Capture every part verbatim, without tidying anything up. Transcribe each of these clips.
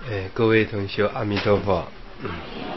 哎，各位同学，阿弥陀佛。嗯，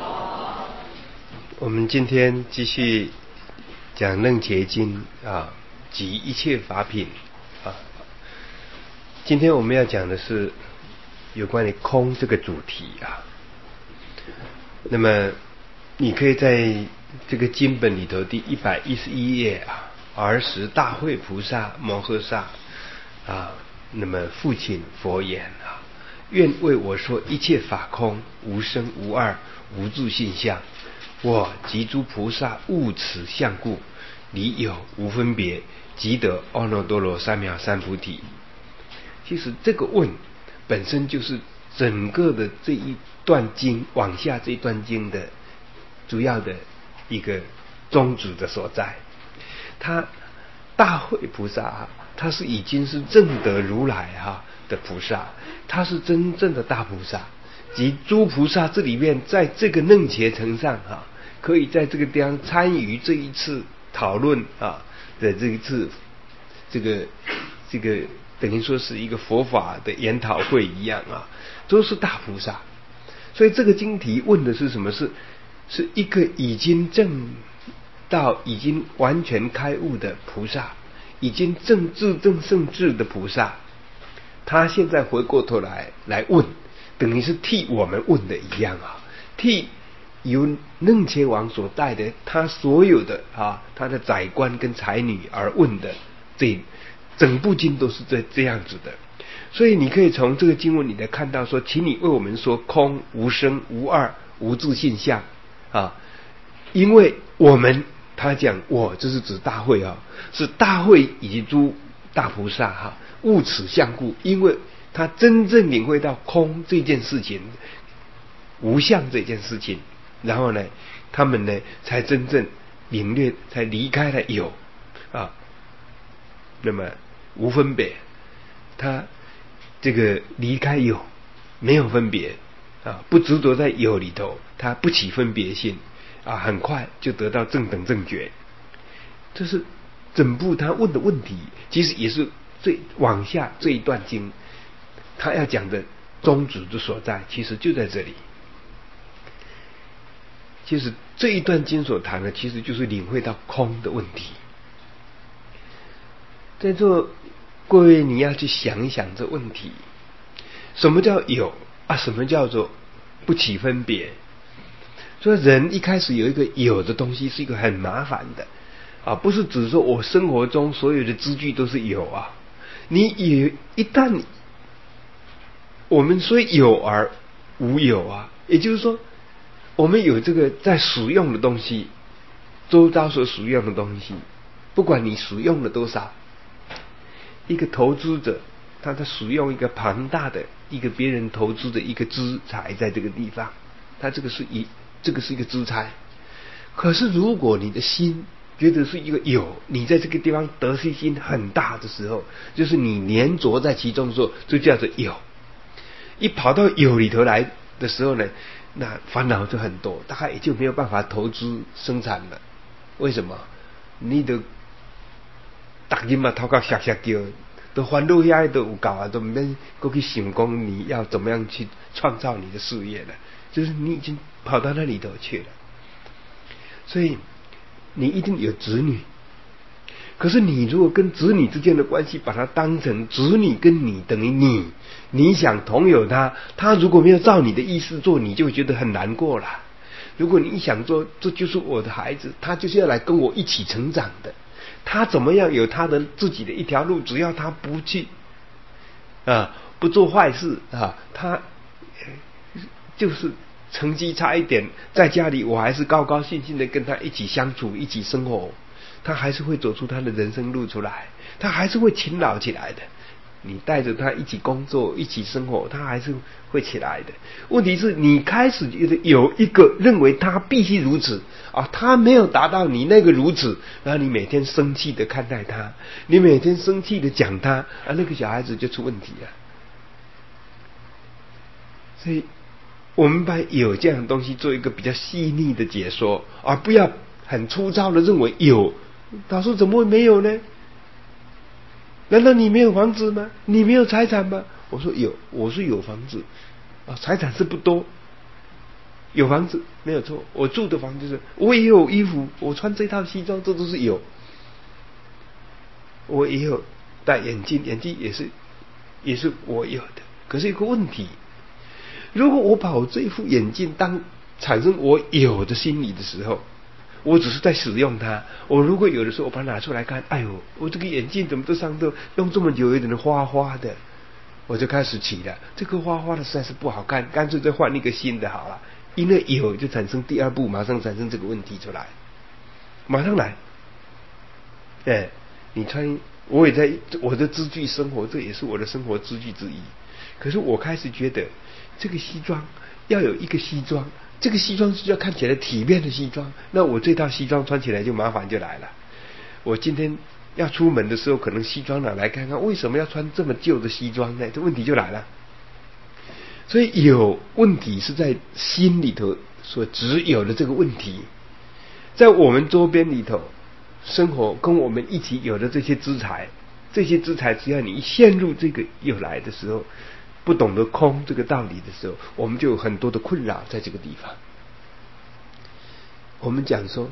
我们今天继续讲《楞伽经》啊，集一切法品啊。今天我们要讲的是有关于空这个主题啊。那么你可以在这个经本里头第一百一十一页啊，儿时大会菩萨摩诃萨啊，那么父亲佛言啊。愿为我说一切法空，无生无二，无自性相。我及诸菩萨悟此相故，离有无分别，即得阿耨多罗三藐三菩提。其实这个问本身就是整个的这一段经往下这一段经的主要的一个宗旨的所在。他大会菩萨啊，他是已经是证得如来哈、啊、的菩萨，他是真正的大菩萨，及诸菩萨这里面，在这个楞伽层上啊，可以在这个地方参与这一次讨论啊的这一次这个这个等于说是一个佛法的研讨会一样啊，都是大菩萨。所以这个经题问的是什么？是是一个已经证到已经完全开悟的菩萨，已经证至证圣智的菩萨，他现在回过头来来问，等于是替我们问的一样啊，替由楞伽王所带的他所有的啊他的宰官跟才女而问的，这整部经都是这这样子的。所以你可以从这个经文里来看到说，请你为我们说空无生无二无自性相啊，因为我们他讲我就是指大会啊，是大会以及诸大菩萨哈、啊、悟此相故，因为他真正领会到空这件事情，无相这件事情，然后呢他们呢才真正领略，才离开了有啊，那么无分别，他这个离开有，没有分别啊，不执着在有里头，他不起分别心啊，很快就得到正等正觉。这是整部他问的问题，其实也是最往下这一段经他要讲的宗旨之所在，其实就在这里。其实这一段经所谈的，其实就是领会到空的问题。在座各位，你要去想一想这问题：什么叫有啊？什么叫做不起分别？所以人一开始有一个有的东西，是一个很麻烦的啊，不是只说我生活中所有的资具都是有啊。你有一旦我们说有而无有啊，也就是说，我们有这个在使用的东西，周遭所使用的东西，不管你使用了多少。一个投资者，他在使用一个庞大的一个别人投资的一个资财在这个地方，他这个是一这个是一个资财。可是如果你的心觉得是一个有，你在这个地方得失心很大的时候，就是你黏着在其中的时候，就叫做有。一跑到有里头来的时候呢，那烦恼就很多，大概也就没有办法投资生产了。为什么？你的大人嘛，头壳吓吓叫，都烦恼遐都有够啊，都唔免过去想讲你要怎么样去创造你的事业了，就是你已经跑到那里头去了。所以你一定有子女，可是你如果跟子女之间的关系，把它当成子女跟你等于你，你想同有他，他如果没有照你的意思做，你就会觉得很难过了。如果你一想说这就是我的孩子，他就是要来跟我一起成长的。他怎么样有他的自己的一条路，只要他不去啊，不做坏事啊，他就是成绩差一点，在家里我还是高高兴兴的跟他一起相处，一起生活，他还是会走出他的人生路出来，他还是会勤劳起来的。你带着他一起工作，一起生活，他还是会起来的。问题是你开始觉得有一个认为他必须如此啊，他没有达到你那个如此，然后你每天生气的看待他，你每天生气的讲他啊，那个小孩子就出问题了。所以我们把有这样的东西做一个比较细腻的解说，而不要很粗糙的认为有。老师怎么会没有呢？难道你没有房子吗？你没有财产吗？我说有，我是有房子， 啊，财产是不多，有房子没有错，我住的房子是，我也有衣服，我穿这套西装，这都是有。我也有戴眼镜，眼镜也是也是我有的。可是有个问题，如果我把我这副眼镜当产生我有的心理的时候，我只是在使用它。我如果有的时候我把它拿出来看，哎呦，我这个眼镜怎么这上头用这么久，有点花花的，我就开始起了，这个花花的实在是不好看，干脆再换一个新的好了。因为有就产生第二步，马上产生这个问题出来，马上来，哎。你穿，我也在我的支具生活，这也是我的生活支具之一。可是我开始觉得，这个西装要有一个西装，这个西装是要看起来体面的西装，那我这套西装穿起来就麻烦就来了。我今天要出门的时候，可能西装拿来看看，为什么要穿这么旧的西装呢？这问题就来了。所以有问题是在心里头所只有的这个问题，在我们周边里头。生活跟我们一起有的这些资财，这些资财只要你一陷入这个有来的时候，不懂得空这个道理的时候，我们就有很多的困扰在这个地方。我们讲说，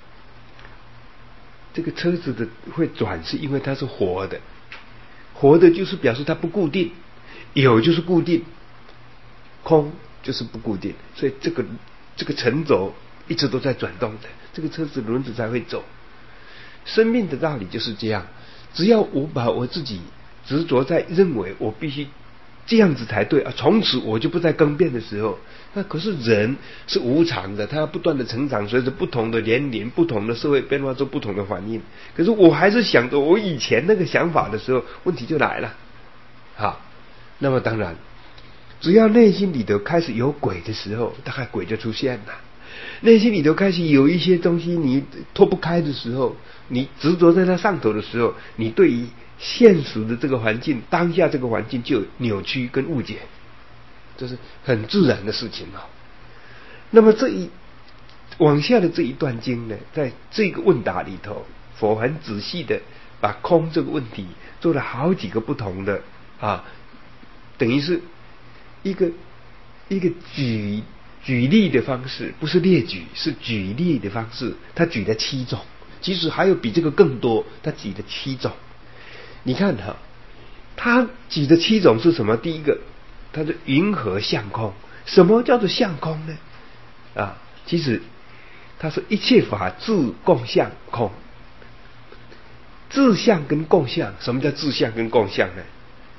这个车子的会转，是因为它是活的，活的就是表示它不固定，有就是固定，空就是不固定，所以这个这个沉轴一直都在转动的，这个车子轮子才会走。生命的道理就是这样，只要我把我自己执着在认为我必须这样子才对啊，从此我就不再更变的时候，那可是人是无常的，他要不断的成长，随着不同的年龄、不同的社会变化做不同的反应。可是我还是想着我以前那个想法的时候，问题就来了。好，那么当然，只要内心里头开始有鬼的时候，大概鬼就出现了。内心里头开始有一些东西你脱不开的时候，你执着在那上头的时候，你对于现实的这个环境，当下这个环境就有扭曲跟误解，这是很自然的事情啊。那么这一往下的这一段经呢，在这个问答里头，佛很仔细的把空这个问题做了好几个不同的啊，等于是一个一个举举例的方式，不是列举，是举例的方式。他举了七种，其实还有比这个更多，他举了七种。你看哈，他举的七种是什么？第一个，他是云何相空？什么叫做相空呢？啊，其实他说一切法自共相空。自相跟共相，什么叫自相跟共相呢？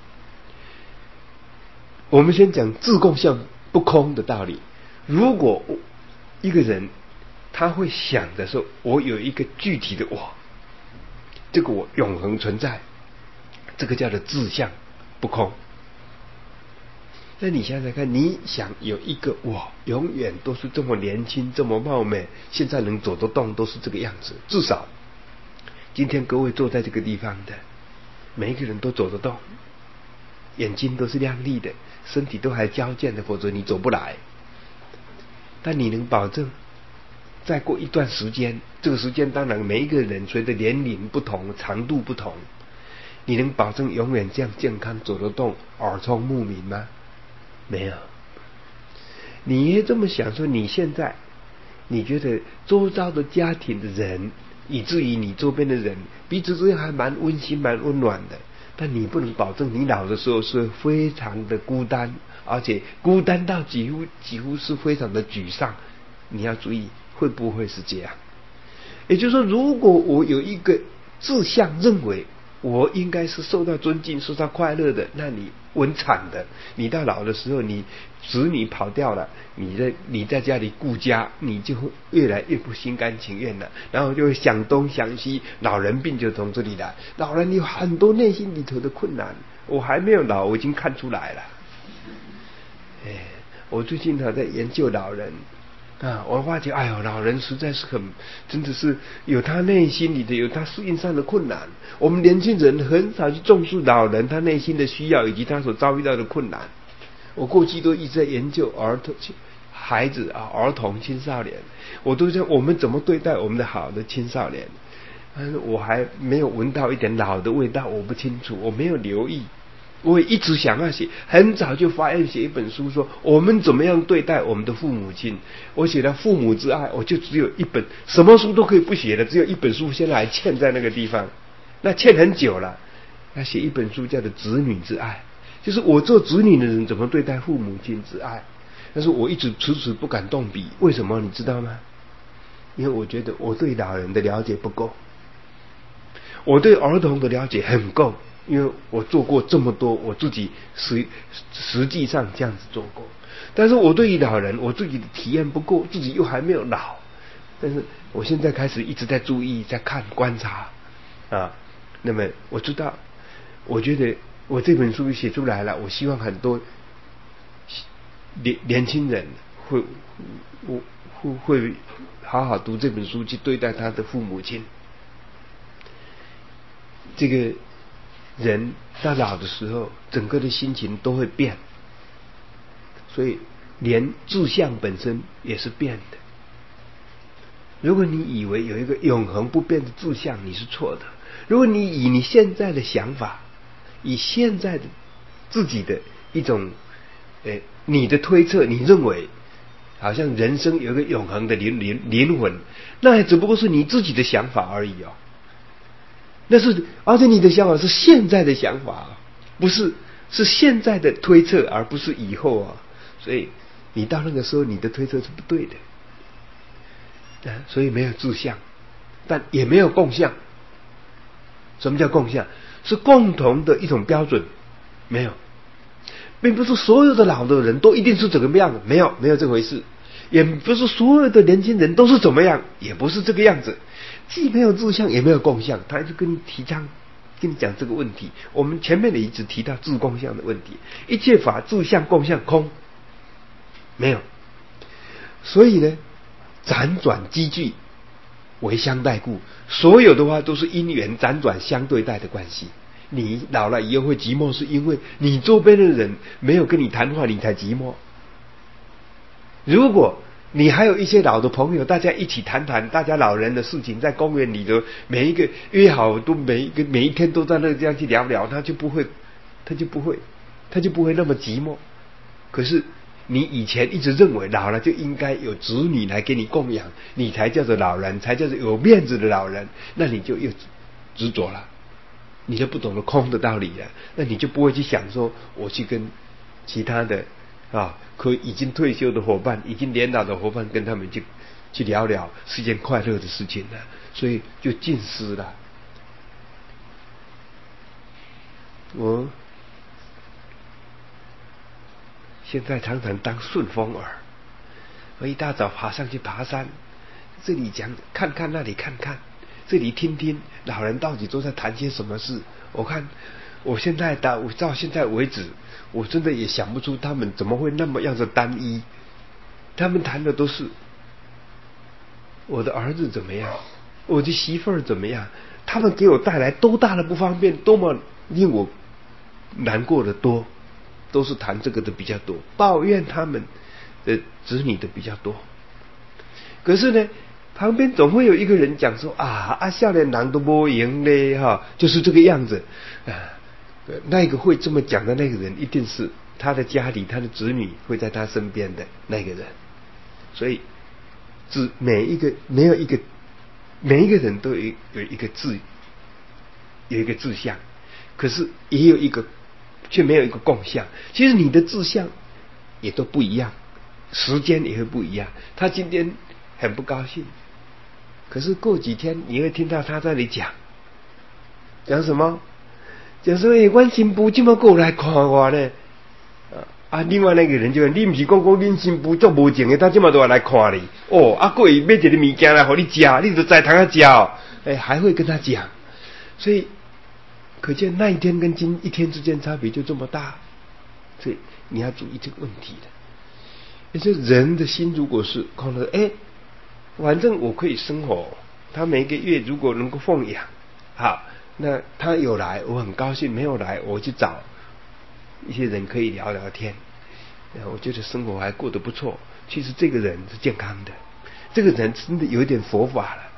我们先讲自共相不空的道理。如果一个人他会想的时候，我有一个具体的我，这个我永恒存在，这个叫做自相不空。那你想想看，你想有一个我永远都是这么年轻这么貌美，现在能走得动都是这个样子，至少今天各位坐在这个地方的每一个人都走得动，眼睛都是亮丽的，身体都还矫健的，否则你走不来。但你能保证再过一段时间，这个时间当然每一个人随着年龄不同长度不同，你能保证永远这样健康走得动耳聪目明吗？没有。你也这么想说，你现在你觉得周遭的家庭的人，以至于你周边的人彼此之间还蛮温馨蛮温暖的，但你不能保证你老的时候是非常的孤单，而且孤单到几乎几乎是非常的沮丧。你要注意会不会是这样。也就是说，如果我有一个志向认为我应该是受到尊敬受到快乐的，那你稳惨的，你到老的时候你子女跑掉了，你在你在家里顾家，你就会越来越不心甘情愿了，然后就会想东想西，老人病就从这里来。老人有很多内心里头的困难，我还没有老我已经看出来了。哎，我最近还在研究老人啊，我发觉哎呦，老人实在是很，真的是有他内心里的有他适应上的困难。我们年轻人很少去重视老人他内心的需要以及他所遭遇到的困难。我过去都一直在研究儿童孩子啊，儿童青少年，我都在我们怎么对待我们的好的青少年。但是我还没有闻到一点老的味道，我不清楚，我没有留意。 我也一直想要写，很早就发愿写一本书，说我们怎么样对待我们的父母亲。我写了父母之爱，我就只有一本，什么书都可以不写的，只有一本书现在还欠在那个地方，那欠很久了。要写一本书叫做子女之爱，就是我做子女的人怎么对待父母亲之爱。但是我一直迟迟不敢动笔，为什么你知道吗？因为我觉得我对老人的了解不够，我对儿童的了解很够，因为我做过这么多，我自己实实际上这样子做过。但是我对于老人，我自己的体验不够，自己又还没有老。但是我现在开始一直在注意，在看观察啊。那么我知道，我觉得我这本书写出来了，我希望很多年年轻人会会会会好好读这本书，去对待他的父母亲。这个人到老的时候，整个的心情都会变，所以连志向本身也是变的。如果你以为有一个永恒不变的志向，你是错的。如果你以你现在的想法，以现在的自己的一种呃你的推测，你认为好像人生有一个永恒的灵灵灵魂，那也只不过是你自己的想法而已哦。那是，而且你的想法是现在的想法，不是是现在的推测，而不是以后啊。所以你到那个时候，你的推测是不对的。啊，所以没有志向，但也没有共向。什么叫共向？是共同的一种标准，没有，并不是所有的老的人都一定是怎么样的，没有，没有这回事。也不是所有的年轻人都是怎么样，也不是这个样子。既没有志向，也没有共向，他就跟你提倡，跟你讲这个问题。我们前面的一直提到志共向的问题，一切法志向共向空，没有。所以呢，辗转积聚为相待故，所有的话都是因缘辗转相对待的关系。你老了以后会寂寞，是因为你周边的人没有跟你谈话，你才寂寞。如果你还有一些老的朋友，大家一起谈谈大家老人的事情，在公园里头每一个约好，都每一个每一天都在那这样去聊聊，他就不会他就不会他就不会那么寂寞。可是你以前一直认为老了就应该有子女来给你供养，你才叫做老人，才叫做有面子的老人，那你就又执着了，你就不懂得空的道理了。那你就不会去想说我去跟其他的啊，可已经退休的伙伴，已经年老的伙伴，跟他们去去聊聊，是一件快乐的事情了，所以就尽失了。我现在常常当顺风耳，我一大早爬上去爬山，这里讲看看，那里看看，这里听听老人到底都在谈些什么事。我看我现在到到现在为止，我真的也想不出他们怎么会那么样子单一。他们谈的都是我的儿子怎么样，我的媳妇儿怎么样，他们给我带来多大的不方便，多么令我难过的多，都是谈这个的比较多，抱怨他们的子女的比较多。可是呢，旁边总会有一个人讲说啊啊，少年人都没赢嘞哈，就是这个样子啊。那个会这么讲的那个人，一定是他的家里，他的子女会在他身边的那个人。所以，只每一个没有一个每一个人都有一有一个志，有一个志向，可是也有一个却没有一个共向。其实你的志向也都不一样，时间也会不一样。他今天很不高兴，可是过几天你会听到他在那里讲讲什么？讲说诶，阮新妇这么过来看我呢？啊，另外那个人就你不是讲讲恁新妇足无情的，他这么多来看你哦，啊，过去买一个物件来给你吃，你就在堂下吃哦，哎，还会跟他讲，所以可见那一天跟今一天之间差别就这么大，所以你要注意这个问题的。也就是人的心如果是看到哎，反正我可以生活，他每个月如果能够奉养，好。那他有来我很高兴，没有来我去找一些人可以聊聊天，我觉得生活还过得不错。其实这个人是健康的，这个人真的有一点佛法了，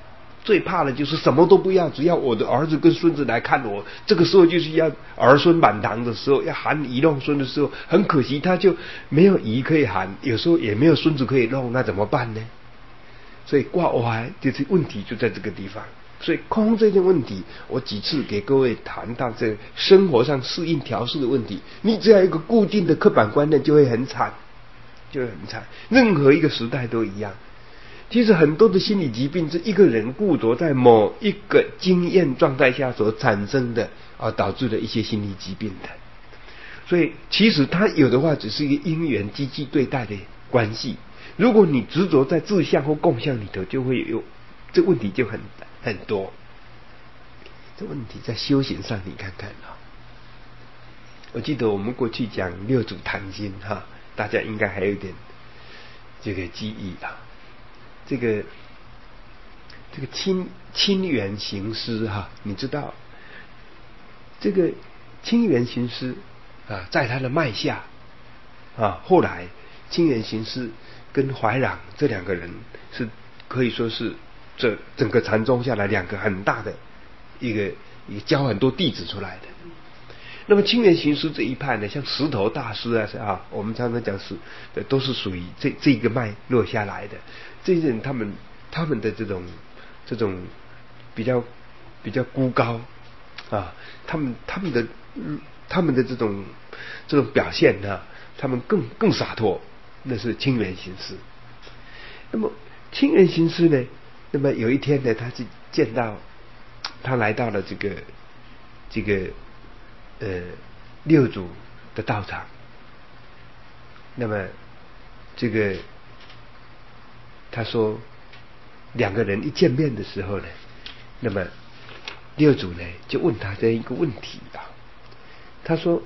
最怕的就是什么都不要，只要我的儿子跟孙子来看我。这个时候就是要儿孙满堂的时候，要含饴弄孙的时候，很可惜他就没有饴可以含，有时候也没有孙子可以弄，那怎么办呢？所以挂怀就是问题就在这个地方。所以空这件问题，我几次给各位谈到这生活上适应调试的问题，你只要有一个固定的刻板观念，就会很惨，就会很惨。任何一个时代都一样。其实很多的心理疾病是一个人固着在某一个经验状态下所产生的啊，导致的一些心理疾病的。所以其实它有的话只是一个因缘积极对待的关系。如果你执着在自相或共相里头，就会有这问题就很很多。这问题在修行上你看看啊，我记得我们过去讲六祖坛经哈，大家应该还有一点这个记忆啊。这个这个清清源行师哈，你知道这个清源行师啊，在他的脉下啊，后来清源行师跟怀壤这两个人是可以说是这整个禅宗下来两个很大的一个一个教很多弟子出来的。那么清源行师这一派呢，像石头大师啊，啊，我们常常讲是都是属于这这个脉落下来的。这些人他们他们的这种这种比较比较孤高啊，他们他们的他们的这种这种表现呢、啊，他们更更洒脱，那是清源行师。那么清源行师呢，那么有一天呢，他去见到他来到了这个这个呃六祖的道场，那么这个他说两个人一见面的时候呢，那么六祖呢就问他这一个问题啊，他说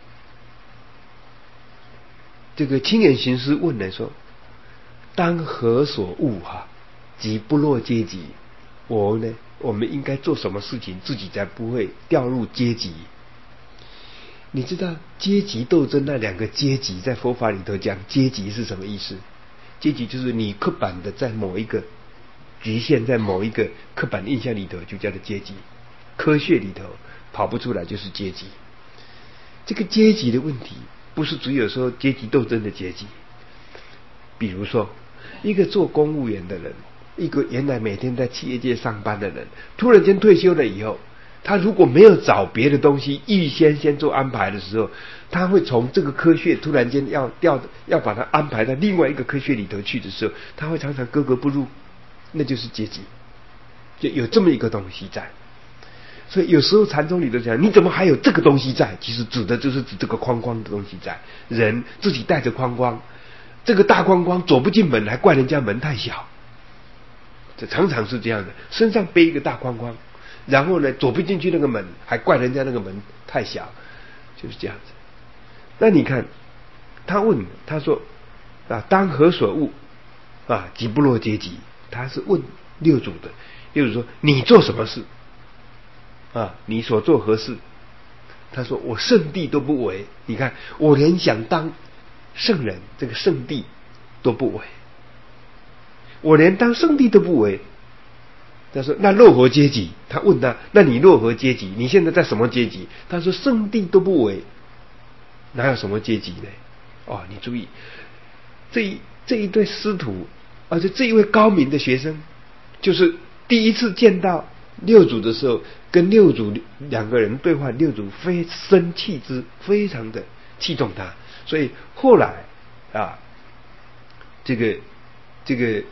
这个清源行师问呢说，当何所悟哈，即不落阶级？我呢，我们应该做什么事情，自己才不会掉入阶级？你知道阶级斗争那两个阶级，在佛法里头讲阶级是什么意思？阶级就是你刻板的在某一个局限在某一个刻板印象里头，就叫做阶级。科学里头跑不出来就是阶级。这个阶级的问题，不是只有说阶级斗争的阶级。比如说，一个做公务员的人，一个原来每天在企业界上班的人，突然间退休了以后，他如果没有找别的东西预先先做安排的时候，他会从这个科学突然间要调要把它安排到另外一个科学里头去的时候，他会常常格格不入，那就是阶级，就有这么一个东西在。所以有时候禅宗里头讲，你怎么还有这个东西在？其实指的就是指这个框框的东西在。人自己带着框框，这个大框框走不进门，还怪人家门太小，这常常是这样的。身上背一个大框框，然后呢走不进去那个门，还怪人家那个门太小，就是这样子。那你看他问他说啊，当何所悟啊，即不落阶级？他是问六祖的。六祖说，你做什么事啊？你所做何事？他说，我圣地都不为。你看我连想当圣人这个圣地都不为，我连当圣地都不为。他说，那落何阶级？他问他，那你落何阶级？你现在在什么阶级？他说，圣地都不为，哪有什么阶级呢？哦，你注意，这一这一对师徒，而且这一位高明的学生，就是第一次见到六祖的时候，跟六祖两个人对话，六祖非生气之，非常的器重他，所以后来啊，这个这个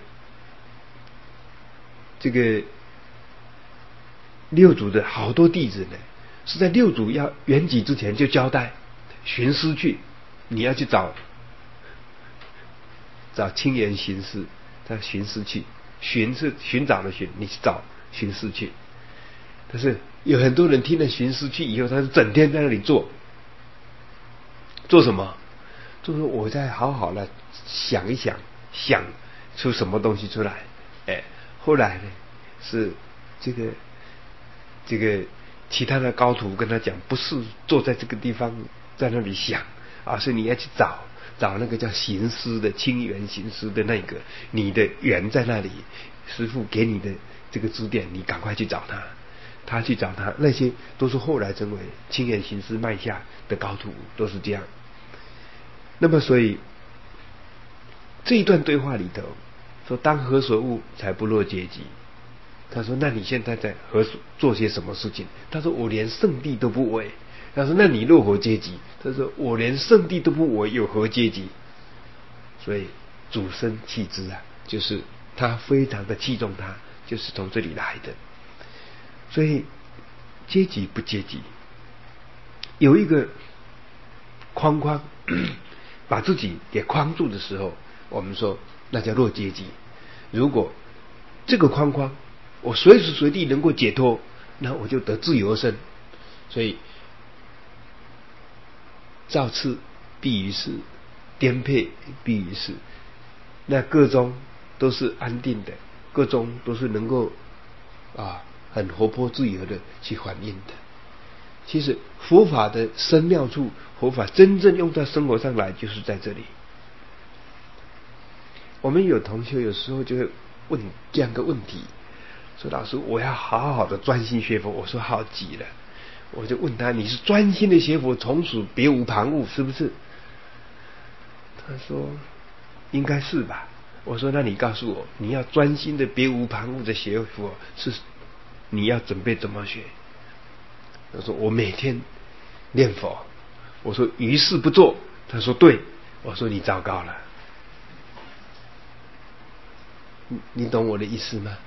这个六祖的好多弟子呢，是在六祖要圆寂之前就交代，寻师去，你要去找找清源行师，他寻师去，寻是寻找的寻，你去找寻师去。但是有很多人听了寻师去以后，他是整天在那里做，做什么？就是我再好好的想一想，想出什么东西出来。哎，后来呢，是这个这个其他的高徒跟他讲，不是坐在这个地方在那里想，而是你要去找找那个叫行师的清源行师的那个，你的缘在那里，师父给你的这个指点，你赶快去找他。他去找他，那些都是后来成为青眼行师脉下的高徒，都是这样。那么所以这一段对话里头说，当何所务才不落阶级？他说，那你现在在何所做些什么事情？他说，我连圣地都不为。他说，那你落何阶级？他说，我连圣地都不为，有何阶级？所以主生弃之啊，就是他非常的器重他，就是从这里来的。所以阶级不阶级，有一个框框把自己给框住的时候，我们说那叫弱阶级。如果这个框框我随时随地能够解脱，那我就得自由身。所以造次必于世，颠沛必于世，那各中都是安定的，各中都是能够啊很活泼自由的去反应的。其实佛法的深妙处，佛法真正用到生活上来，就是在这里。我们有同学有时候就会问这样个问题，说老师，我要好好的专心学佛。我说好极了，我就问他，你是专心的学佛，从此别无旁骛，是不是？他说应该是吧。我说那你告诉我，你要专心的别无旁骛的学佛，是你要准备怎么学？他说我每天念佛。我说于事不做。他说对。我说你糟糕了。你你懂我的意思吗？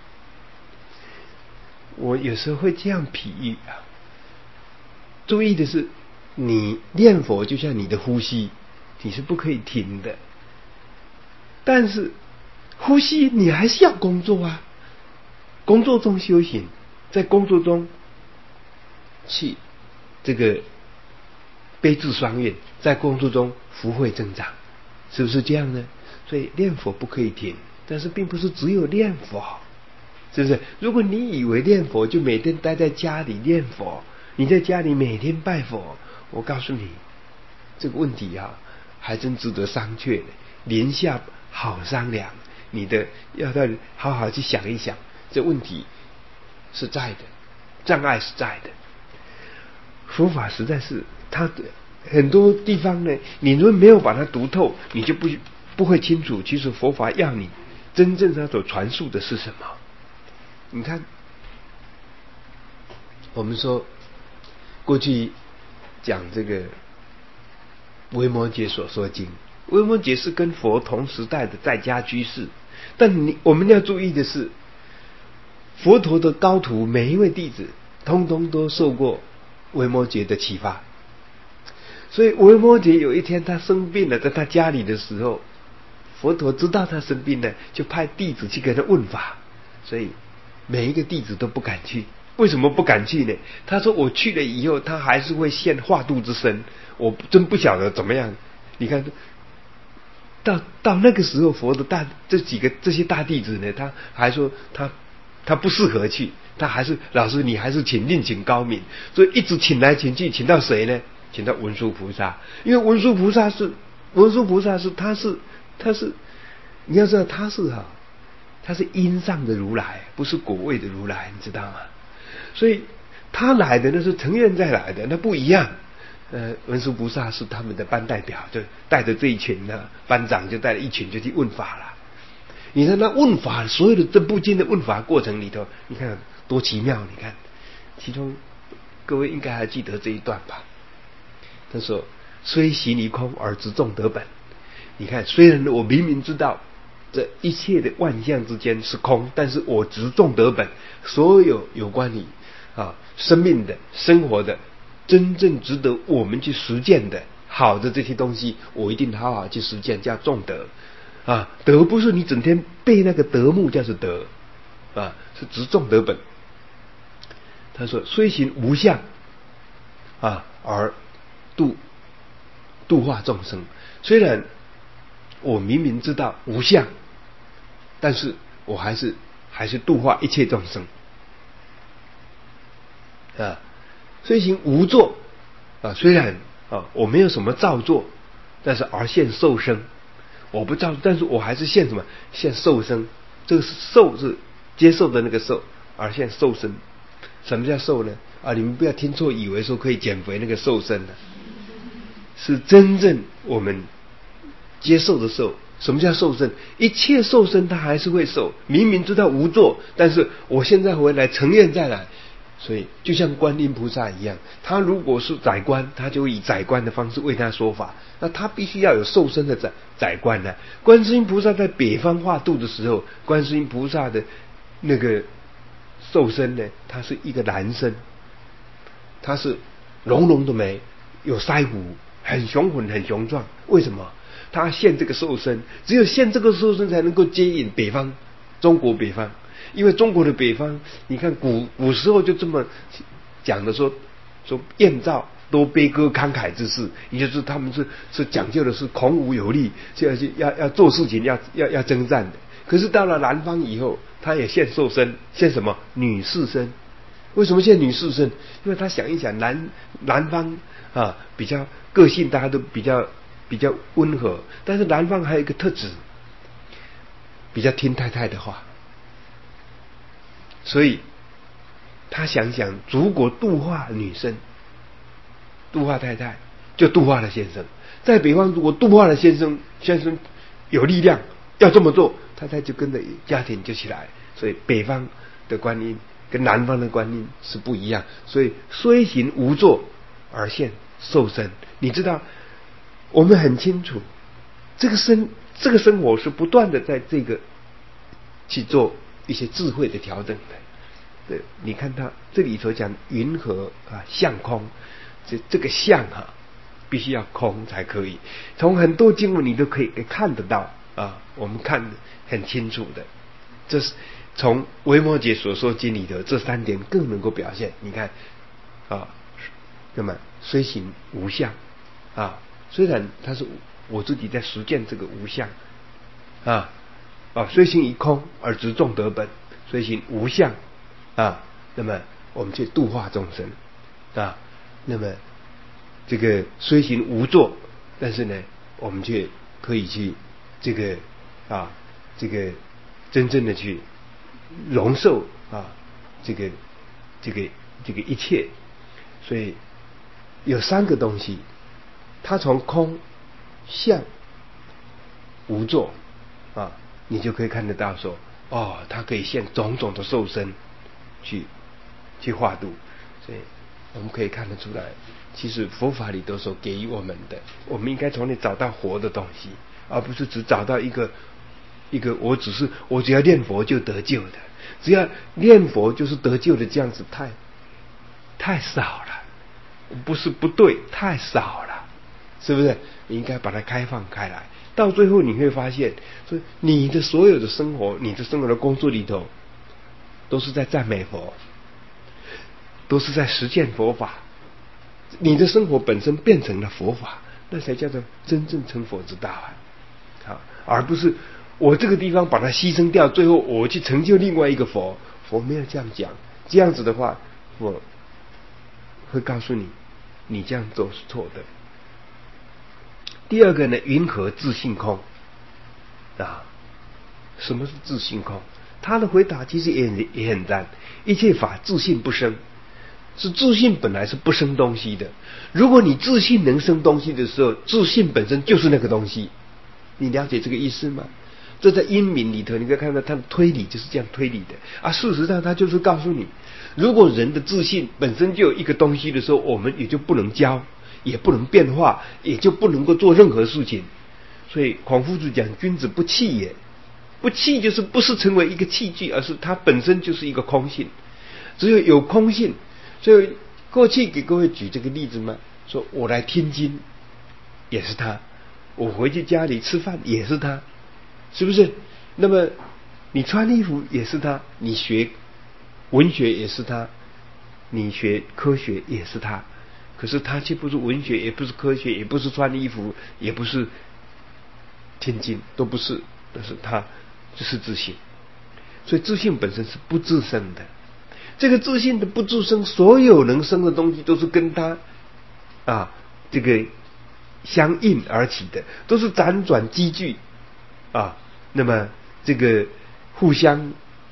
我有时候会这样比喻啊。注意的是，你念佛就像你的呼吸，你是不可以停的。但是呼吸你还是要工作啊，工作中修行，在工作中去这个悲智双运，在工作中福慧增长，是不是这样呢？所以念佛不可以停，但是并不是只有念佛，是不是？如果你以为念佛就每天待在家里念佛，你在家里每天拜佛，我告诉你这个问题啊，还真值得商榷的，连下好商量。你的要要好好去想一想，这问题是在的，障碍是在的。佛法实在是它的很多地方呢，你如果没有把它读透，你就不不会清楚，其实佛法要你真正它所传述的是什么。你看，我们说过去讲这个维摩诘所说经，维摩诘是跟佛同时代的在家居士，但你我们要注意的是，佛陀的高徒每一位弟子通通都受过维摩诘的启发。所以维摩诘有一天他生病了，在他家里的时候，佛陀知道他生病了，就派弟子去给他问法。所以每一个弟子都不敢去。为什么不敢去呢？他说我去了以后，他还是会现化度之身，我真不晓得怎么样。你看到到那个时候，佛的大这几个这些大弟子呢，他还说他他不适合去，他还是老师你还是请另请高明，所以一直请来请去，请到谁呢？请到文殊菩萨。因为文殊菩萨是文殊菩萨是他是他是你要知道他是哈，他是因上的如来，不是果位的如来，你知道吗？所以他来的那是成愿再来的，那不一样。呃，文殊菩萨是他们的班代表，就带着这一群呢，班长就带了一群就去问法了。你看那问法，所有的这部经的问法过程里头，你看多奇妙！你看，其中各位应该还记得这一段吧？他说：“虽行离空而执众得本。”你看，虽然我明明知道这一切的万象之间是空，但是我执众得本，所有有关你啊生命的、生活的，真正值得我们去实践的好的这些东西，我一定好好去实践，叫众德啊。德不是你整天背那个德目叫做德啊，是执众得本。他说：“虽行无相啊，而度度化众生。虽然我明明知道无相，但是我还是还是度化一切众生啊。虽行无作啊，虽然啊我没有什么造作，但是而现受生。我不造，但是我还是现什么？现受生。这个是受字接受的那个受，而现瘦身。什么叫瘦呢？啊，你们不要听错，以为说可以减肥那个瘦身呢，是真正我们接受的瘦。什么叫瘦身？一切瘦身他还是会瘦，明明知道无作，但是我现在回来承认再来。所以就像观音菩萨一样，他如果是宰官，他就以宰官的方式为他说法，那他必须要有瘦身的宰宰官呢。观世音菩萨在北方化度的时候，观世音菩萨的那个瘦身呢，他是一个男生，他是浓浓的眉，有腮胡，很雄浑很雄壮。为什么？他现这个瘦身，只有现这个瘦身才能够接引北方，中国北方。因为中国的北方，你看古古时候就这么讲的说，说燕赵都悲歌慷慨之士，也就是他们是是讲究的是孔武有力，就要要要做事情要要要征战的。可是到了南方以后，他也现瘦身，现什么女士身？为什么现女士身？因为他想一想，南南方啊比较个性，大家都比较比较温和，但是南方还有一个特质，比较听太太的话。所以他想想，如果度化女生，度化太太，就度化了先生。在北方，如果度化了先生，先生有力量要这么做，太太就跟着家庭就起来。所以北方的观音跟南方的观音是不一样。所以虽行无作而现受身。你知道，我们很清楚，这个生这个生活是不断的在这个去做一些智慧的调整的。对，你看他这里所讲云何啊相空，这这个相啊必须要空才可以。从很多经文你都可以看得到啊，我们看得很清楚的。这是从维摩诘所说经里的这三点更能够表现。你看啊，那么虽行无相啊，虽然他是我自己在实践这个无相啊啊，虽行一空而执众得本，虽行无相啊，那么我们去度化众生啊，那么这个虽行无作，但是呢，我们却可以去这个啊，这个真正的去容受啊，这个这个这个一切。所以有三个东西，它从空、相、无作啊，你就可以看得到说，哦，它可以现种种的受身去去化度。所以我们可以看得出来，其实佛法里都所给予我们的，我们应该从里找到活的东西，而不是只找到一个一个我只是我只要念佛就得救的，只要念佛就是得救的，这样子太太少了，不是不对，太少了，是不是？你应该把它开放开来，到最后你会发现，说你的所有的生活，你的生活的工作里头，都是在赞美佛，都是在实践佛法。你的生活本身变成了佛法，那才叫做真正成佛之道啊！好，而不是我这个地方把它牺牲掉，最后我去成就另外一个佛。佛没有这样讲，这样子的话，我会告诉你，你这样做是错的。第二个呢，云何自性空啊？什么是自性空？他的回答其实也很也很赞，一切法自性不生。是自性本来是不生东西的，如果你自性能生东西的时候，自性本身就是那个东西。你了解这个意思吗？这在因明里头你可以看到他的推理就是这样推理的啊。事实上他就是告诉你，如果人的自性本身就有一个东西的时候，我们也就不能教，也不能变化，也就不能够做任何事情。所以孔夫子讲君子不器也，不器就是不是成为一个器具，而是它本身就是一个空性。只有有空性，所以过去给各位举这个例子嘛，说我来听经也是他，我回去家里吃饭也是他，是不是？那么你穿衣服也是他，你学文学也是他，你学科学也是他。可是他却不是文学，也不是科学，也不是穿衣服，也不是听经，都不是。但是他就是自性，所以自性本身是不自生的。这个自性的不自生，所有能生的东西都是跟它啊这个相应而起的，都是辗转积聚啊，那么这个互相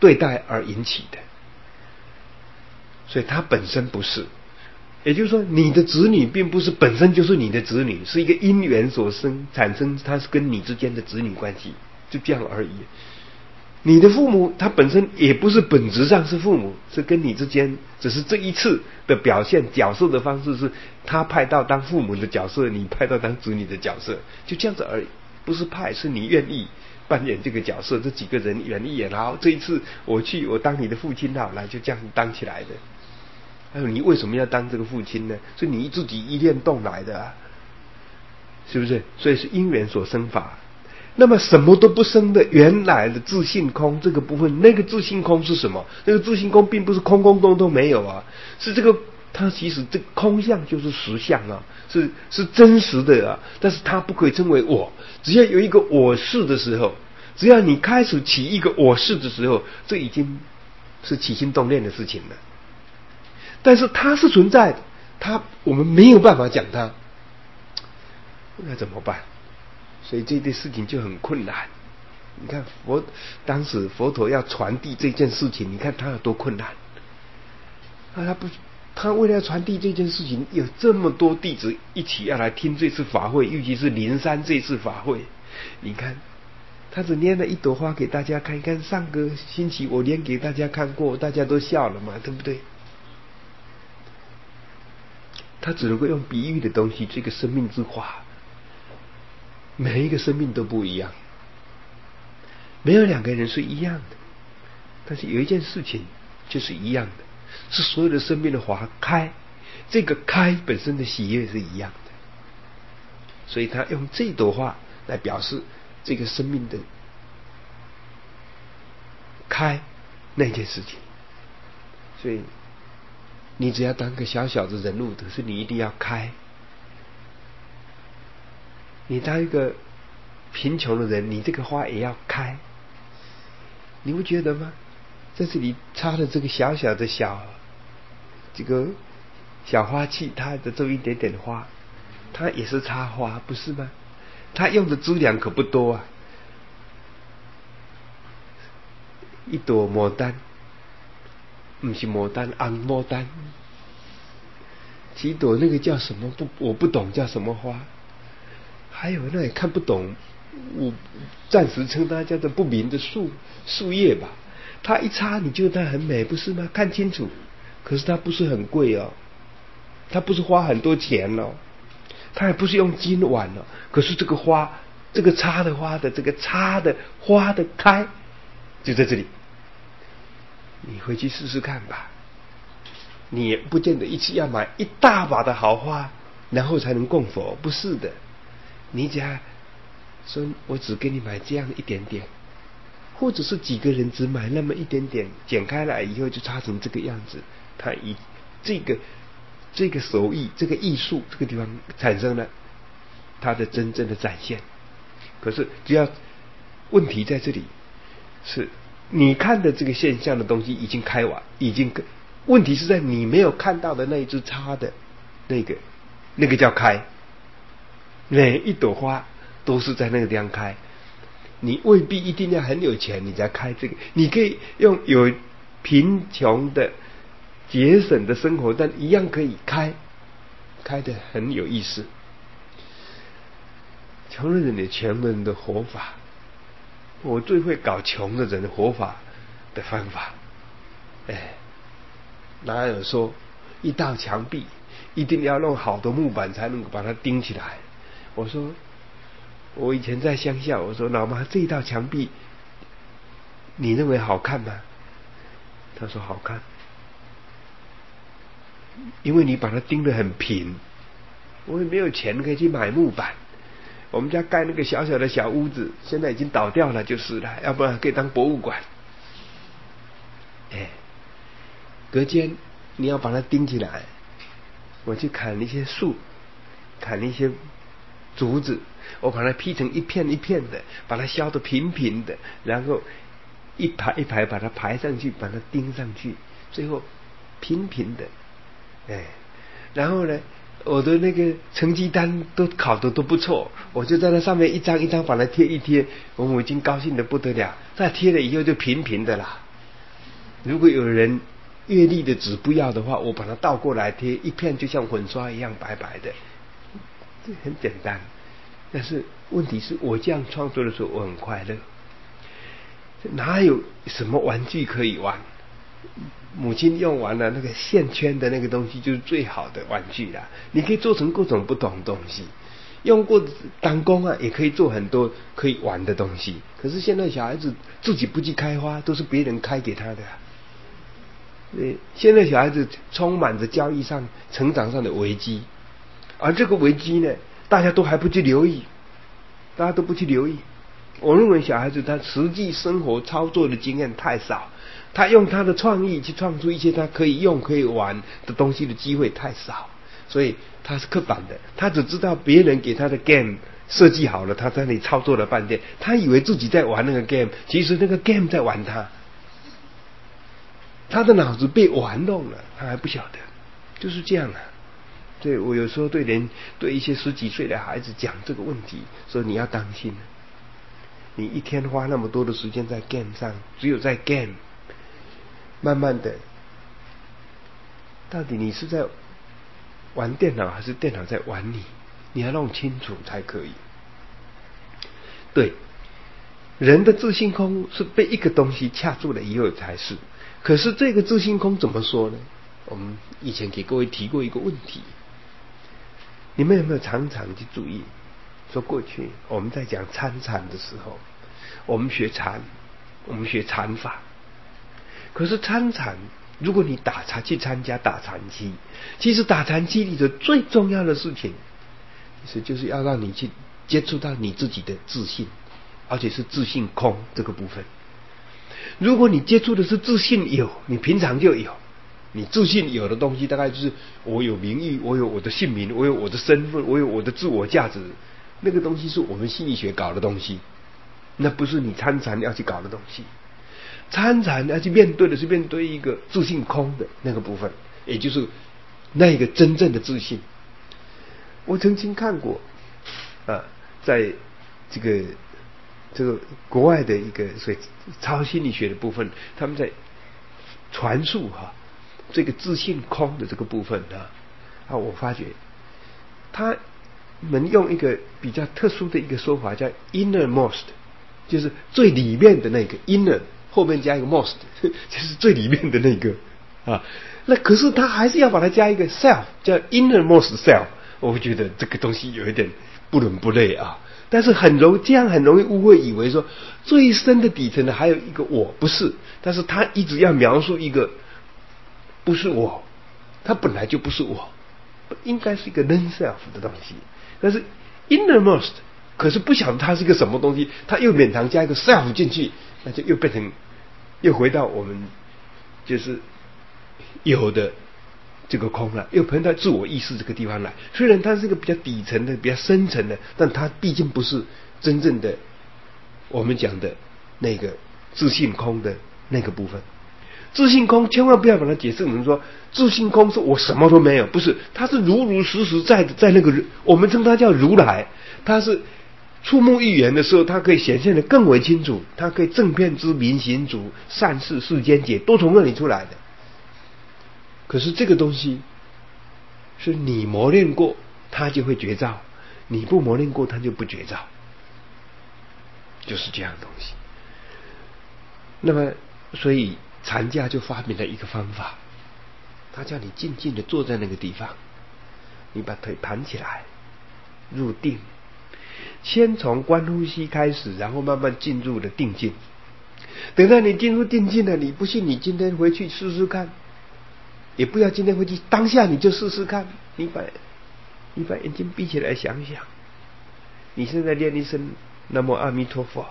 对待而引起的，所以它本身不是。也就是说，你的子女并不是本身就是你的子女，是一个因缘所生产生，它是跟你之间的子女关系，就这样而已。你的父母他本身也不是本质上是父母，是跟你之间只是这一次的表现角色的方式是他派到当父母的角色，你派到当子女的角色，就这样子而已。不是派，是你愿意扮演这个角色，这几个人愿意演，好，这一次我去我当你的父亲好了，就这样当起来的。还有你为什么要当这个父亲呢？是你自己一念动来的啊，是不是？所以是因缘所生法。那么什么都不生的原来的自性空这个部分，那个自性空是什么？那个自性空并不是空空洞洞没有啊，是这个它其实这个空相就是实相啊，是是真实的啊，但是它不可以称为我。只要有一个我是的时候，只要你开始起一个我是的时候，这已经是起心动念的事情了。但是它是存在的，它我们没有办法讲它，那怎么办？所以这件事情就很困难。你看佛当时佛陀要传递这件事情，你看他有多困难。啊，他不，他为了要传递这件事情，有这么多弟子一起要来听这次法会，尤其是灵山这次法会。你看，他只拈了一朵花给大家看，看上个星期我拈给大家看过，大家都笑了嘛，对不对？他只能够用比喻的东西，这个生命之花。每一个生命都不一样，没有两个人是一样的，但是有一件事情就是一样的，是所有的生命的花开，这个开本身的喜悦是一样的，所以他用这朵花来表示这个生命的开那件事情。所以你只要当个小小的人物，可是你一定要开。你当一个贫穷的人，你这个花也要开，你不觉得吗？在这里插的这个小小的小这个小花器，它的这一点点花，它也是插花，不是吗？它用的资粮可不多啊，一朵牡丹，不是牡丹，红牡丹，几朵那个叫什么？不，我不懂叫什么花。还有那也看不懂，我暂时称它叫做不明的树树叶吧。它一插你觉得它很美，不是吗？看清楚，可是它不是很贵哦，它不是花很多钱哦，它也不是用金碗哦。可是这个花，这个插的花的这个插的花的开，就在这里。你回去试试看吧。你也不见得一次要买一大把的好花，然后才能供佛，不是的。你只要说我只给你买这样一点点，或者是几个人只买那么一点点，剪开来以后就插成这个样子，它以这个这个手艺这个艺术这个地方产生了它的真正的展现。可是只要问题在这里，是你看的这个现象的东西已经开完，已经问题是在你没有看到的那一只插的那个那个叫开。每一朵花都是在那个地方开，你未必一定要很有钱你才开这个，你可以用有贫穷的节省的生活，但一样可以开，开得很有意思。穷人的穷人的活法，我最会搞穷的人的活法的方法。哎，哪有说一道墙壁一定要弄好的木板才能把它钉起来？我说我以前在乡下，我说老妈，这一道墙壁你认为好看吗？他说好看，因为你把它钉得很平。我也没有钱可以去买木板，我们家盖那个小小的小屋子现在已经倒掉了就是了，要不然可以当博物馆。哎，隔间你要把它钉起来，我去砍一些树，砍一些竹子，我把它劈成一片一片的，把它削得平平的，然后一排一排把它排上去，把它钉上去，最后平平的。哎，然后呢，我的那个成绩单都考得都不错，我就在那上面一张一张把它贴一贴，我母亲高兴得不得了。再贴了以后就平平的啦， 如果有人阅历的纸不要的话，我把它倒过来贴一片，就像粉刷一样白白的，这很简单。但是问题是我这样创作的时候，我很快乐。哪有什么玩具可以玩？母亲用完了那个线圈的那个东西，就是最好的玩具啦。你可以做成各种不同的东西，用过弹弓啊，也可以做很多可以玩的东西。可是现在小孩子自己不去开发，都是别人开给他的。对，现在小孩子充满着教育上、成长上的危机，而这个危机呢，大家都还不去留意，大家都不去留意。我认为小孩子他实际生活操作的经验太少，他用他的创意去创出一些他可以用可以玩的东西的机会太少，所以他是刻板的，他只知道别人给他的 game 设计好了，他在那里操作了半天，他以为自己在玩那个 game， 其实那个 game 在玩他，他的脑子被玩弄了，他还不晓得，就是这样啊。对，我有时候对人对一些十几岁的孩子讲这个问题，说你要当心，你一天花那么多的时间在 game 上，只有在 game， 慢慢的，到底你是在玩电脑还是电脑在玩你，你要弄清楚才可以。对，人的自性空是被一个东西掐住了以后才是，可是这个自性空怎么说呢？我们以前给各位提过一个问题，你们有没有常常去注意，说过去我们在讲参禅的时候，我们学禅，我们学禅法，可是参禅，如果你打禅去参加打禅期，其实打禅期里的最重要的事情，其实就是要让你去接触到你自己的自信，而且是自性空这个部分。如果你接触的是自信有，你平常就有，你自信有的东西大概就是我有名誉，我有我的姓名，我有我的身份，我有我的自我价值，那个东西是我们心理学搞的东西，那不是你参禅要去搞的东西。参禅要去面对的是面对一个自性空的那个部分，也就是那个真正的自信。我曾经看过啊，在这个这个国外的一个所以超心理学的部分，他们在传述哈、啊、这个自性空的这个部分啊，啊，我发觉他们用一个比较特殊的一个说法叫 innermost， 就是最里面的那个 inner 后面加一个 most， 就是最里面的那个啊。那可是他还是要把它加一个 self， 叫 innermost self。我觉得这个东西有一点不伦不类啊。但是很容这样很容易误会，以为说最深的底层的还有一个我，不是。但是他一直要描述一个不是我，他本来就不是我，应该是一个 non self 的东西。但是 innermost， 可是不晓得它是一个什么东西，他又勉强加一个 self 进去，那就又变成又回到我们就是有的这个空了，又回到自我意识这个地方来。虽然它是一个比较底层的比较深层的，但它毕竟不是真正的我们讲的那个自性空的那个部分。自性空千万不要把它解释成说自性空是我什么都没有，不是，它是如如实实在在那个我们称它叫如来，它是触目欲缘的时候，它可以显现得更为清楚，它可以正遍知明行足，善事世间解，都从那里出来的。可是这个东西是你磨练过它就会觉照，你不磨练过它就不觉照，就是这样的东西。那么所以禅家就发明了一个方法，他叫你静静的坐在那个地方，你把腿盘起来入定，先从观呼吸开始，然后慢慢进入了定境。等到你进入定境了，你不信你今天回去试试看，也不要今天回去，当下你就试试看，你把你把眼睛闭起来想想，你现在念一声南无阿弥陀佛，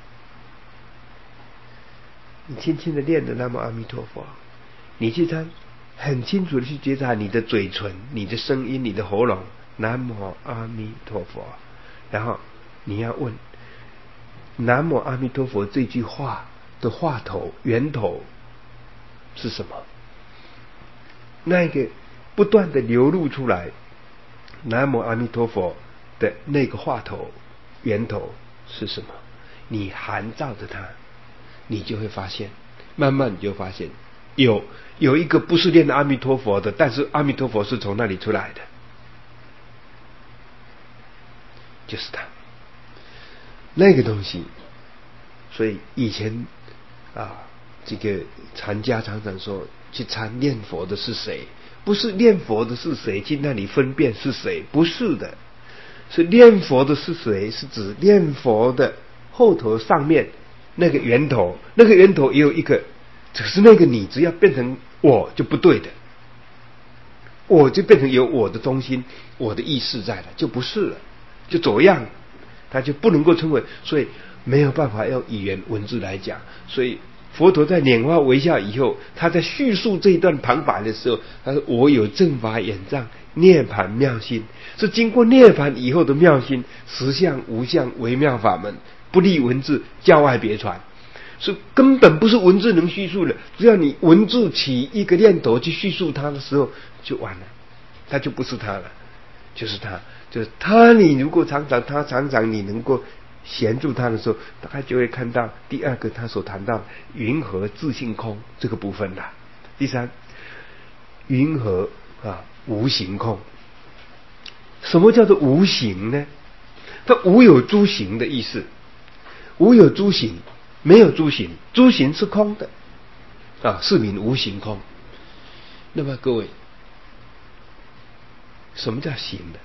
你轻轻的念的南无阿弥陀佛，你去他很清楚的去觉察你的嘴唇、你的声音、你的喉咙，南无阿弥陀佛。然后你要问南无阿弥陀佛这句话的话头源头是什么，那个不断的流露出来南无阿弥陀佛的那个话头源头是什么，你含照着它，你就会发现慢慢你就发现有有一个不是念阿弥陀佛的，但是阿弥陀佛是从那里出来的，就是他那个东西。所以以前啊，这个禅家常常说，去参念佛的是谁？不是念佛的是谁去那里分辨是谁，不是的，是念佛的是谁，是指念佛的后头上面那个源头，那个源头也有一个，只是那个你只要变成我就不对的，我就变成有我的中心，我的意识在了，就不是了，就走样，它就不能够称为，所以没有办法用语言文字来讲。所以佛陀在拈花微笑以后，他在叙述这一段旁白的时候，他说我有正法眼藏涅槃妙心，是经过涅槃以后的妙心，实相无相微妙法门，不立文字，教外别传，是根本不是文字能叙述的。只要你文字起一个念头去叙述它的时候就完了，它就不是它了，就是它，就是它。你如果常常它常常你能够闲住它的时候，大概就会看到第二个他所谈到云何自性空这个部分了。第三，云何啊无形空。什么叫做无形呢？它无有诸行的意思，无有诸行，没有诸行，诸行是空的啊，是名无形空。那么各位，什么叫行呢？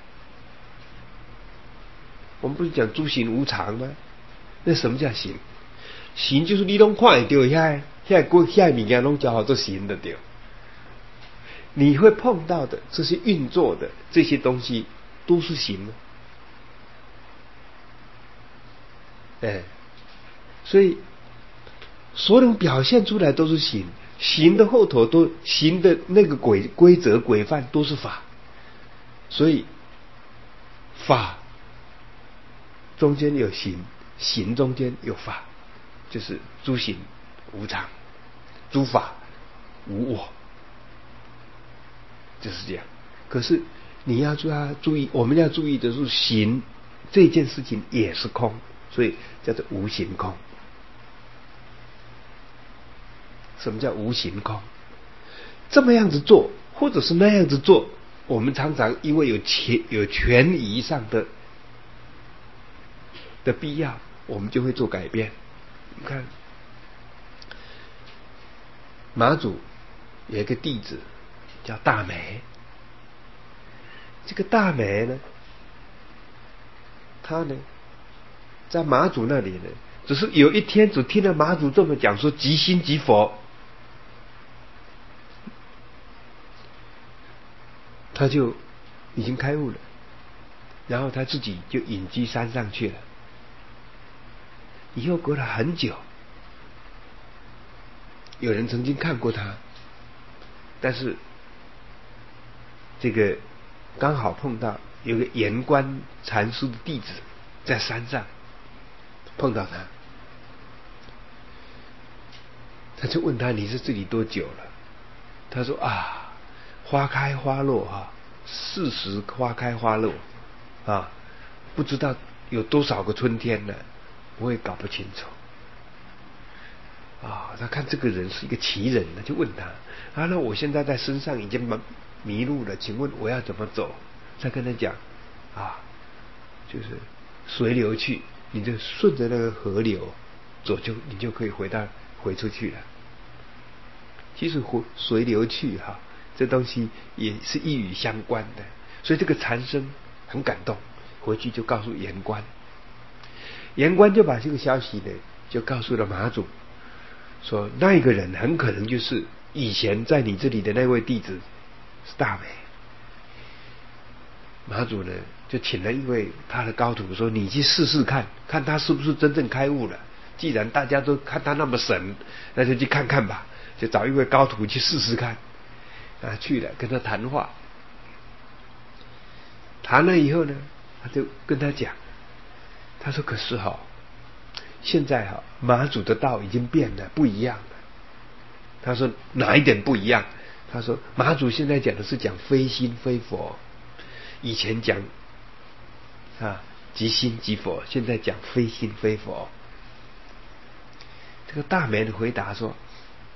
我们不是讲诸行无常吗？那什么叫行？行就是你拢看得到遐遐个遐物件拢叫好做行的对。你会碰到的这些运作的这些东西都是行，哎，所以所能表现出来都是行，行的后头都行的那个规规则规范都是法，所以法中间有行，行中间有法，就是诸行无常，诸法无我，就是这样。可是你要注意，我们要注意的是行这件事情也是空，所以叫做无形空。什么叫无形空？这么样子做，或者是那样子做，我们常常因为有权有权宜上的的必要，我们就会做改变。你看，马祖有一个弟子叫大梅，这个大梅呢，他呢在马祖那里呢，只是有一天只听了马祖这么讲说即心即佛，他就已经开悟了，然后他自己就隐居山上去了。以后隔了很久，有人曾经看过他，但是这个刚好碰到有个圆观禅师的弟子在山上碰到他，他就问他你是这里多久了？他说啊，花开花落啊，四时花开花落啊，不知道有多少个春天呢，我也搞不清楚啊。他看这个人是一个奇人，他就问他啊，那我现在在身上已经迷路了，请问我要怎么走？他跟他讲啊，就是随流去，你就顺着那个河流走，就你就可以回到回出去了。其实随流去哈、啊，这东西也是一语相关的，所以这个禅僧很感动，回去就告诉圆观，圆观就把这个消息呢就告诉了马祖，说那一个人很可能就是以前在你这里的那位弟子是大梅。马祖呢就请了一位他的高徒说，你去试试看看他是不是真正开悟了，既然大家都看他那么神，那就去看看吧，就找一位高徒去试试看啊。去了跟他谈话，谈了以后呢，他就跟他讲，他说可是哈、哦，现在哈、哦、马祖的道已经变了，不一样了。他说哪一点不一样？他说马祖现在讲的是讲非心非佛，以前讲啊即心即佛，现在讲非心非佛。这个大梅的回答说，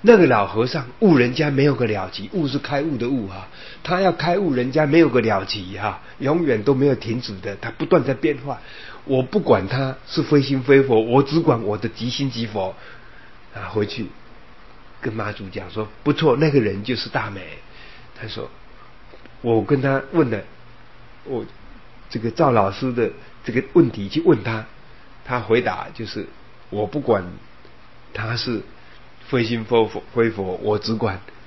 那个老和尚悟人家没有个了极，悟是开悟的悟哈，他要开悟人家没有个了极哈，永远都没有停止的，他不断在变化。我不管他是非心非佛，我只管我的即心即佛啊！回去跟妈祖讲说，不错，那个人就是大美。他说，我跟他问了，我这个赵老师的这个问题去问他，他回答就是我不管他是非心非佛，非佛，我只管